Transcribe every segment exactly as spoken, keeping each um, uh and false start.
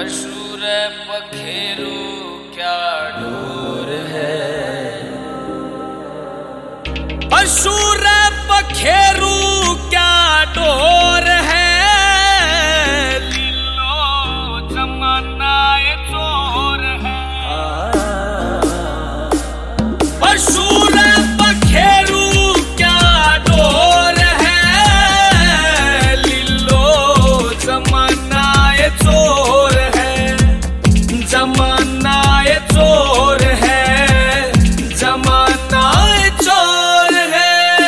पशुर पखेरु क्या ढोर है, पशुर पखेरु क्या ढोर है, लीलो जमाना ये चोर है। पशुर पखेरु क्या ढोर है, लीलो जमाना ये चोर है, जमाना ये चोर है, जमाना ये चोर है।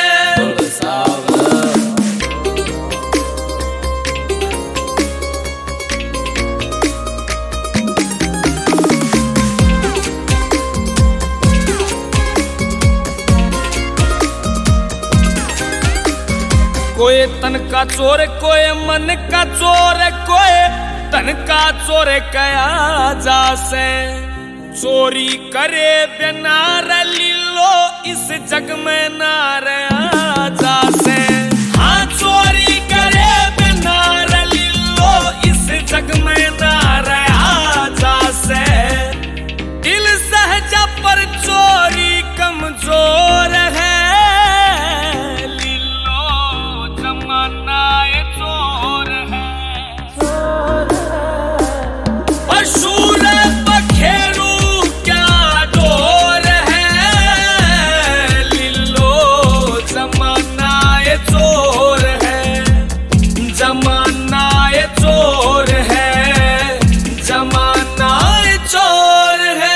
कोई तन का चोर, कोई मन का चोर, कोई तन का चोर कया जासे। चोरी करे बिना लीलो इस जग में ना रहा जासे। हाँ चोरी करे बिना लीलो इस जग में ना रहा जासे। दिल सहजा पर चोरी कमजोर है, पशुर पखेरु क्या ढोर है, लीलो जमाना ये चोर है, जमाना ये चोर है, जमाना ये चोर है।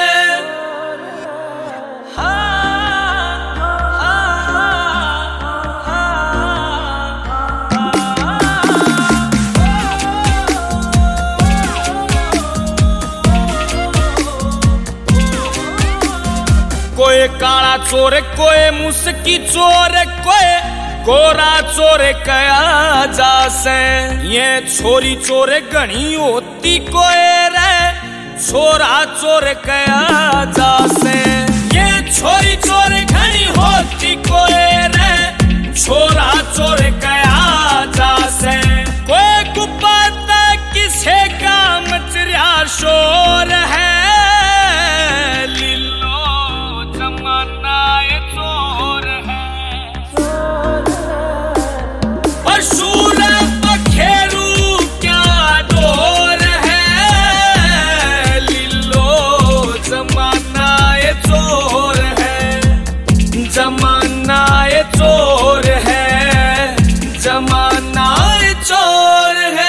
कोई काला चोर, कोई मुस्की चोर, कोई गोरा चोर कया जासे। ये छोरी चोर घनी होती कोई रे, छोरा चोर कया जासे। ये छोरी चोर घनी होती कोई रे, छोरा चोर कया जासे। कोई कुपत किसे का मचरिया शोर है, पशुर पखेरु क्या ढोर है, लीलो जमाना ये चोर है, जमाना ये चोर है, जमाना ये चोर है।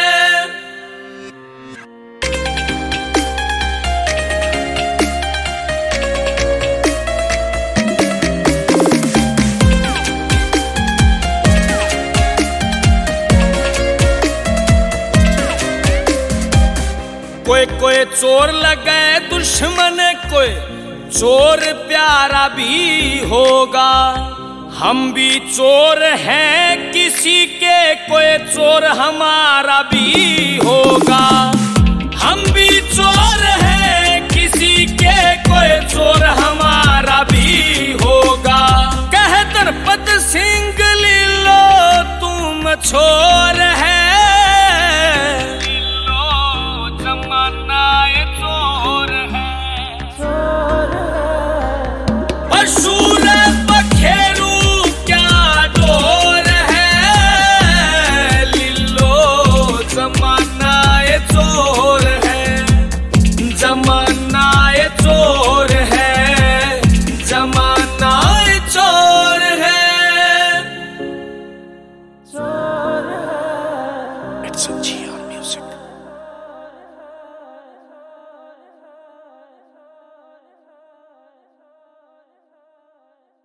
कोई कोई चोर लगे दुश्मन, कोई चोर प्यारा भी होगा। हम भी चोर हैं किसी के, कोई चोर हमारा भी होगा। हम भी चोर हैं किसी के, कोई चोर हमारा भी होगा। कह दरपत सिंह लीलो तुम छोर है, पशुर पखेरु क्या ढोर है, लीलो जमाना